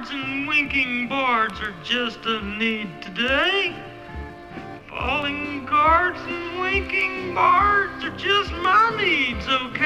cards and winking bards are just a need today. Falling cards and winking bards are just my needs, okay?